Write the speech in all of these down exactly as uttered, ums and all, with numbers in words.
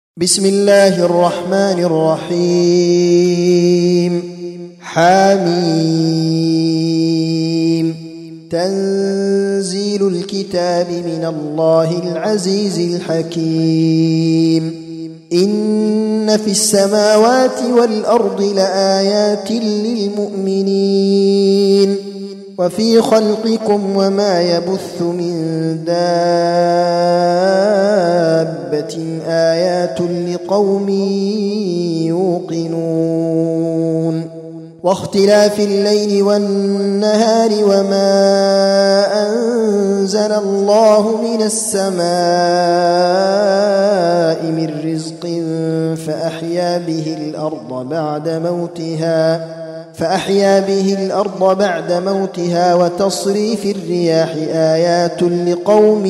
بسم الله الرحمن الرحيم. حميم. تنزيل الكتاب من الله العزيز الحكيم. إن في السماوات والأرض لآيات للمؤمنين وفي خلقكم وما يبث من دابة آيات لقوم يوقنون. واختلاف الليل والنهار وما أنزل الله من السماء من رزق فأحيا به الأرض بعد موتها فأحيا به الأرض بعد موتها وتصريف الرياح آيات لقوم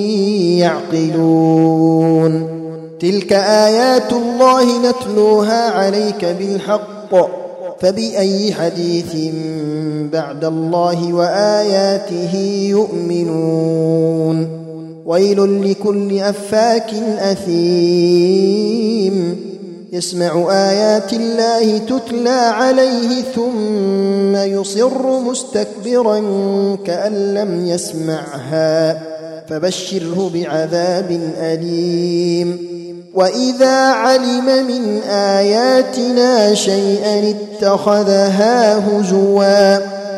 يعقلون. تلك آيات الله نتلوها عليك بالحق فبأي حديث بعد الله وآياته يؤمنون. ويل لكل أفاك أثيم يسمع آيات الله تتلى عليه ثم يصر مستكبرا كأن لم يسمعها فبشره بعذاب أليم. وإذا علم من آياتنا شيئا اتخذها هزوا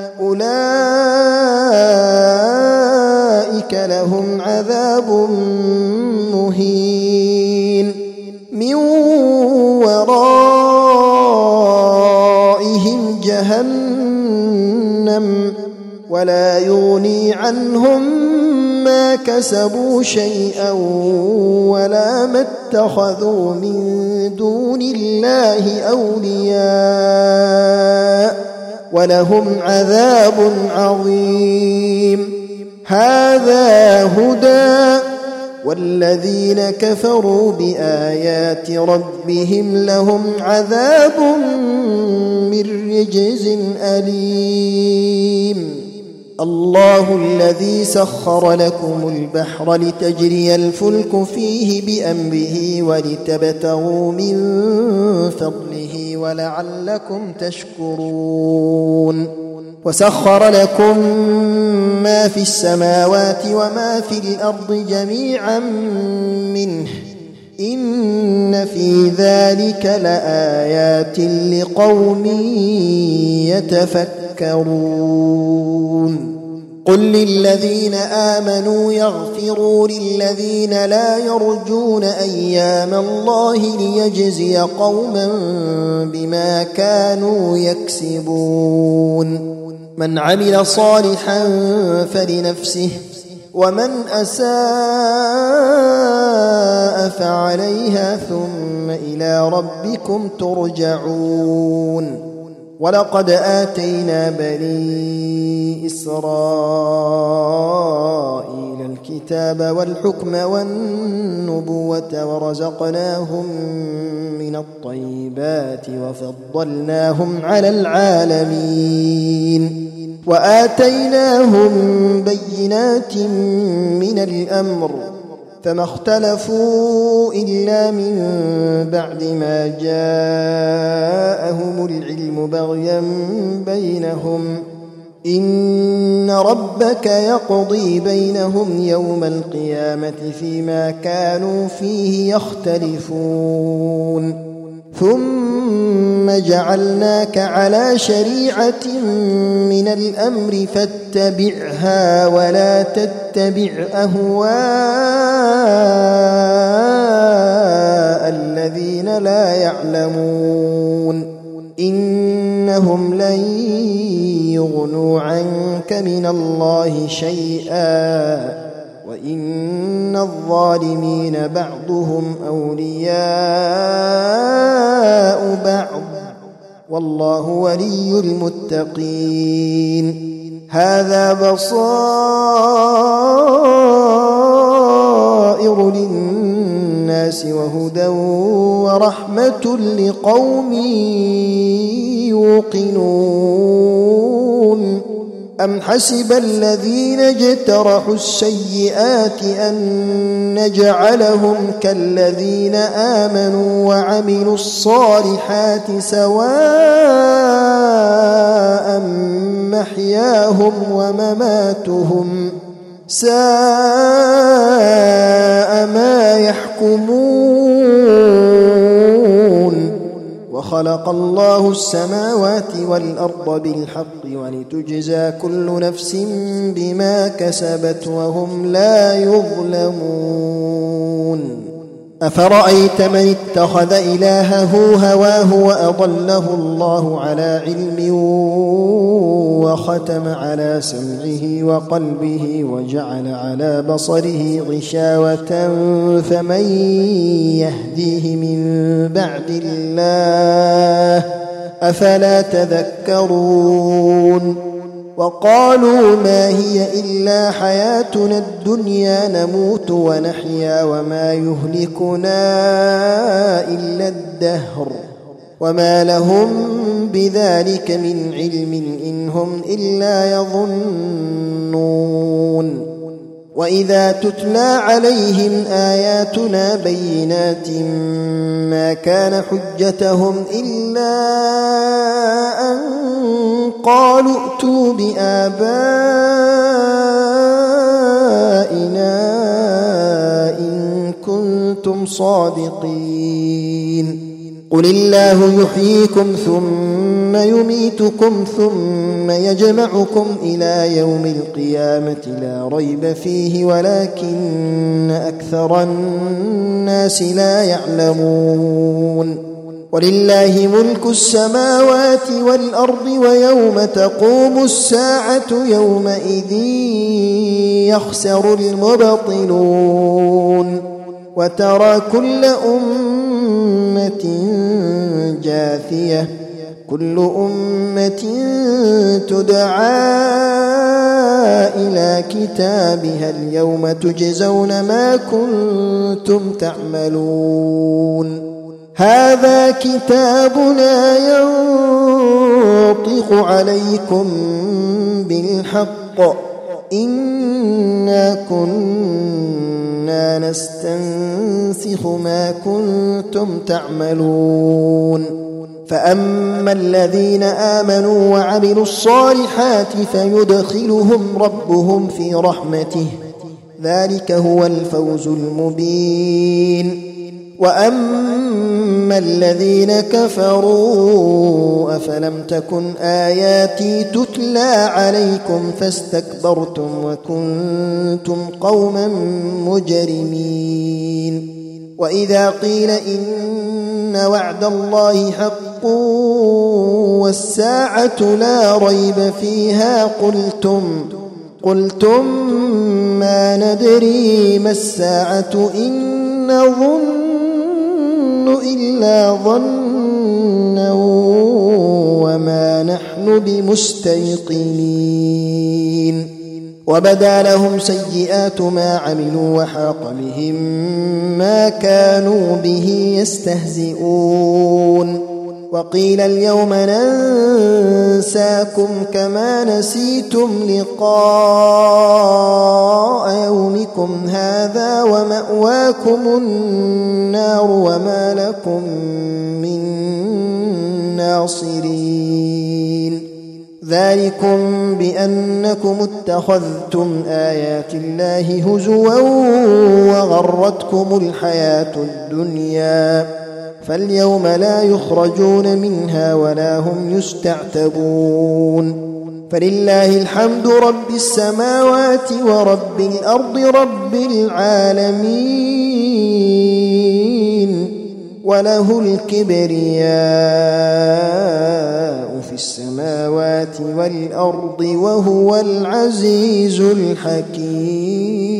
أولئك لهم عذاب مهين من ورائهم جهنم ولا يغني عنهم ما كسبوا شيئا ولا ما اتخذوا من دون الله أولياء ولهم عذاب عظيم. هذا هدى والذين كفروا بآيات ربهم لهم عذاب من رجز أليم. الله الذي سخر لكم البحر لتجري الفلك فيه بأمره ولتبتغوا من فضله ولعلكم تشكرون. وسخر لكم ما في السماوات وما في الأرض جميعا منه إن في ذلك لآيات لقوم يتفكرون. قل للذين آمنوا يغفروا للذين لا يرجون أيام الله ليجزي قوما بما كانوا يكسبون. من عمل صالحا فلنفسه ومن أساء فعليها ثم إلى ربكم ترجعون. ولقد آتينا بني إسرائيل الكتاب والحكم والنبوة ورزقناهم من الطيبات وفضلناهم على العالمين وآتيناهم بينات من الأمر فما اختلفوا إلا من بعد ما جاءهم العلم بغيا بينهم إن ربك يقضي بينهم يوم القيامة فيما كانوا فيه يختلفون. ثم جعلناك على شريعة من الأمر فاتبعها ولا تتبع أهواء الذين لا يعلمون إنهم لن يغنوا عنك من الله شيئا وإن الظالمين بعضهم أولياء بعض والله ولي المتقين. هذا بصائر للناس وهدى ورحمة لقوم يوقنون. أم حسب الذين اجترحوا السيئات أن نجعلهم كالذين آمنوا وعملوا الصالحات سواء محياهم ومماتهم ساء ما يحكمون. وخلق الله السماوات والأرض بالحق ولتجزى كل نفس بما كسبت وهم لا يظلمون. أفرأيت من اتخذ إلهه هواه وأضله الله على علم وختم على سمعه وقلبه وجعل على بصره غشاوة فمن يهديه من بعد الله أفلا تذكرون. وقالوا ما هي إلا حياتنا الدنيا نموت ونحيا وما يهلكنا إلا الدهر وما لهم بذلك من علم إن هم إلا يظنون. وإذا تتلى عليهم آياتنا بينات ما كان حجتهم إلا أن قالوا ائتوا بآبائنا إن كنتم صادقين. قل الله يحييكم ثم يميتكم ثم يجمعكم إلى يوم القيامة لا ريب فيه ولكن أكثر الناس لا يعلمون. ولله ملك السماوات والأرض ويوم تقوم الساعة يومئذ يخسر المبطلون. وترى كل أمة جاثية كل أمة تدعى إلى كتابها اليوم تجزون ما كنتم تعملون. هذا كتابنا ينطق عليكم بالحق إنا كنا نستنسخ ما كنتم تعملون. فأما الذين آمنوا وعملوا الصالحات فيدخلهم ربهم في رحمته ذلك هو الفوز المبين. وأما الذين كفروا أفلم تكن آياتي تتلى عليكم فاستكبرتم وكنتم قوما مجرمين. وإذا قيل إن وعد الله حق والساعة لا ريب فيها قلتم قلتم ما ندري ما الساعة إن نظن إلا ظنا وما نحن بمستيقنين. وبدا لهم سيئات ما عملوا وحاق بهم ما كانوا به يستهزئون. وقيل اليوم ننساكم كما نسيتم لقاء يومكم هذا ومأواكم النار وما لكم من ناصرين. ذلكم بأنكم اتخذتم آيات الله هزوا وغرتكم الحياة الدنيا فاليوم لا يخرجون منها ولا هم يستعتبون. فلله الحمد رب السماوات ورب الأرض رب العالمين وله الكبرياء في السماوات والأرض وهو العزيز الحكيم.